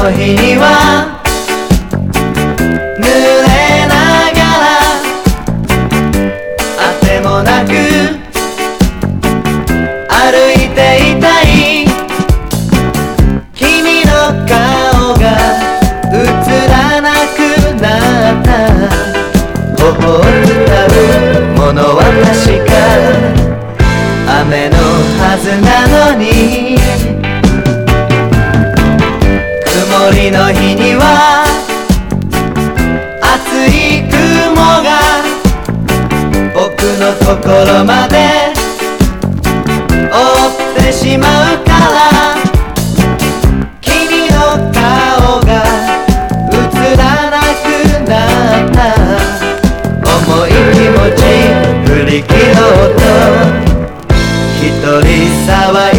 の日には濡れながらあてもなく歩いていたい君の顔が映らなくなった頬を伝うものは確か雨のはずなのに曇りの日には熱い雲が僕のところまで覆ってしまうから君の顔が映らなくなった重い気持ち振り切ろうと一人騒